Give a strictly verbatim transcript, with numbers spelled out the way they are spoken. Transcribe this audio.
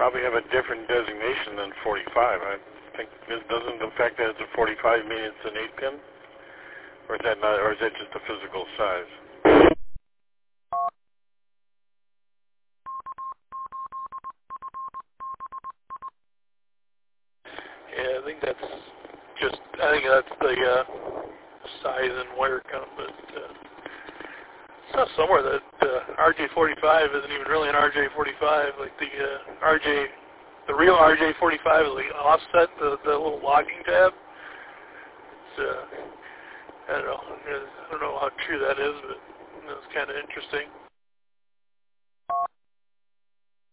probably have a different designation than forty-five. I think this doesn't the fact that it's a forty-five mean it's an eight pin, or is that not, or is that just the physical size? Yeah, I think that's just. I think that's the uh, size and wire count, but. Uh, I saw somewhere that uh, R J forty-five isn't even really an R J forty-five. Like the uh, R J, the real R J forty-five is like offset, the, the little logging tab. It's, uh, I don't know. I don't know how true that is, but it's kind of interesting.